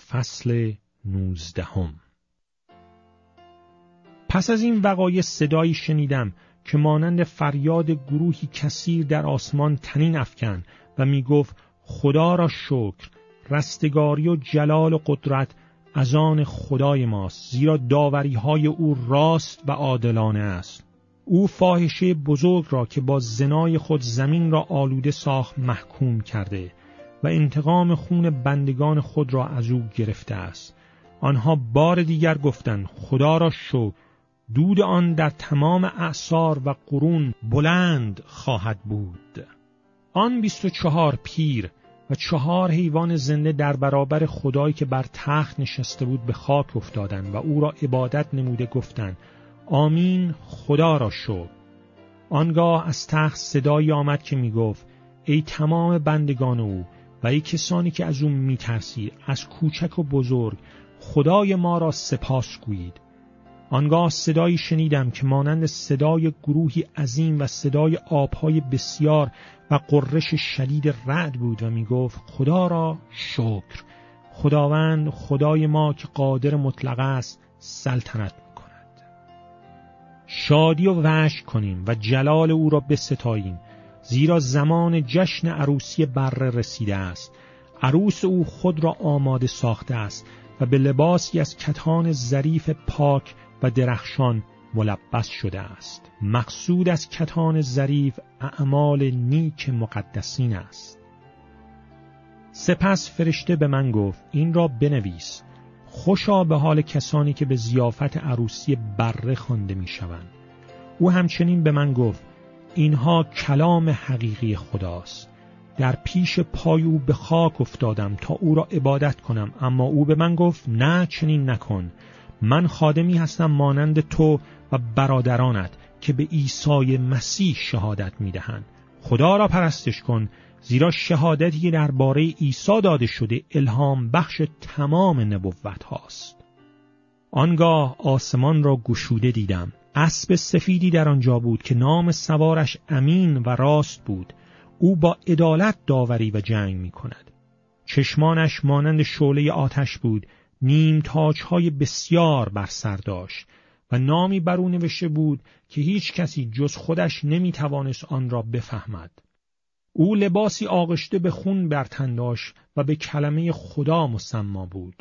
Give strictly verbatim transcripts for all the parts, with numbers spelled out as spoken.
فصل نوزدهم. پس از این وقایع صدایی شنیدم که مانند فریاد گروهی کثیر در آسمان تنین افکن و می گفت خدا را شکر، رستگاری و جلال و قدرت از آن خدای ماست، زیرا داوری های او راست و عادلانه است. او فاحشه بزرگ را که با زنای خود زمین را آلوده ساخت محکوم کرده و انتقام خون بندگان خود را از او گرفته است. آنها بار دیگر گفتند خدا را شکر، دود آن در تمام اعصار و قرون بلند خواهد بود. آن بیست و چهار پیر و چهار حیوان زنده در برابر خدایی که بر تخت نشسته بود به خاک افتادند و او را عبادت نموده گفتند آمین، خدا را شکر. آنگاه از تخت صدایی آمد که می گفت ای تمام بندگان او و ای کسانی که از او می ترسید، از کوچک و بزرگ خدای ما را سپاس گویید. آنگاه صدایی شنیدم که مانند صدای گروهی عظیم و صدای آبهای بسیار و قررش شدید رعد بود و می گفت خدا را شکر، خداوند خدای ما که قادر مطلق است سلطنت می کند. شادی و وشک کنیم و جلال او را بستاییم، زیرا زمان جشن عروسی بره رسیده است. عروس او خود را آماده ساخته است و به لباسی از کتان ظریف پاک و درخشان ملبس شده است. مقصود از کتان ظریف اعمال نیک مقدسین است. سپس فرشته به من گفت این را بنویس، خوشا به حال کسانی که به ضیافت عروسی بره خوانده میشوند. او همچنین به من گفت اینها کلام حقیقی خداست. در پیش پای او به خاک افتادم تا او را عبادت کنم، اما او به من گفت نه، چنین نکن. من خادمی هستم مانند تو و برادرانت که به عیسی مسیح شهادت میدهند. خدا را پرستش کن، زیرا شهادتی درباره عیسی داده شده الهام بخش تمام نبوت هاست. آنگاه آسمان را گشوده دیدم. اسب سفیدی در آنجا بود که نام سوارش امین و راست بود. او با عدالت داوری و جنگ می کند. چشمانش مانند شعله آتش بود، نیم تاج‌های بسیار بر سر داشت و نامی بر او نوشته بود که هیچ کسی جز خودش نمی توانست آن را بفهمد. او لباسی آغشته به خون بر تن داشت و به کلمه خدا مسما بود.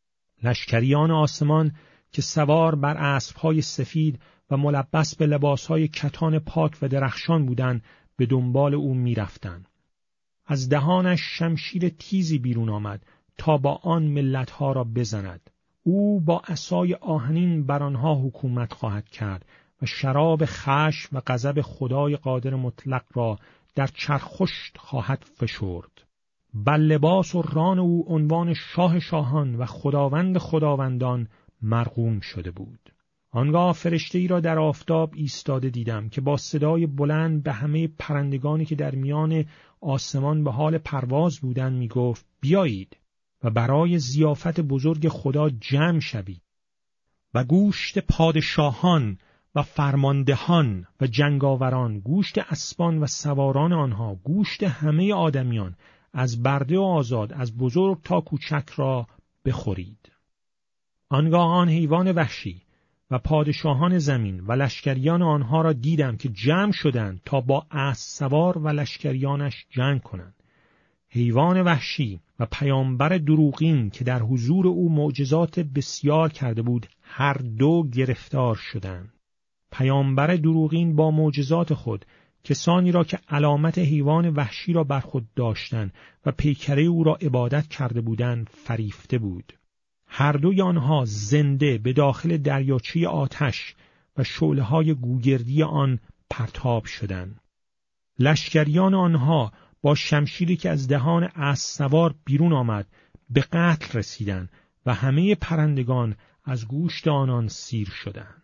لشکریان آسمان که سوار بر اسب‌های سفید و ملبس به لباس‌های کتان پاک و درخشان بودند به دنبال او می‌رفتند. از دهانش شمشیر تیزی بیرون آمد تا با آن ملت‌ها را بزند. او با عصای آهنین بر آنها حکومت خواهد کرد و شراب خشم و غضب خدای قادر مطلق را در چرخشت خواهد فشرد. بر لباس و ران او عنوان شاه شاهان و خداوند خداوندان مرقوم شده بود. آنگاه فرشته‌ای را در آفتاب ایستاده دیدم که با صدای بلند به همه پرندگانی که در میان آسمان به حال پرواز بودند می گفت بیایید و برای ضیافت بزرگ خدا جمع شوید و گوشت پادشاهان و فرماندهان و جنگاوران، گوشت اسبان و سواران آنها، گوشت همه آدمیان از برده و آزاد، از بزرگ تا کوچک را بخورید. آنگاه آن حیوان وحشی و پادشاهان زمین و لشکریان آنها را دیدم که جمع شدند تا با اسب سوار و لشکریانش جنگ کنند. حیوان وحشی و پیامبر دروغین که در حضور او معجزات بسیار کرده بود هر دو گرفتار شدند. پیامبر دروغین با معجزات خود کسانی را که علامت حیوان وحشی را بر خود داشتند و پیکره او را عبادت کرده بودند فریفته بود. هر دوی آنها زنده به داخل دریاچه آتش و شعله‌های گوگردی آن پرتاب شدند. لشکریان آنها با شمشیری که از دهان اسب سوار بیرون آمد به قتل رسیدند و همه پرندگان از گوشت آنان سیر شدند.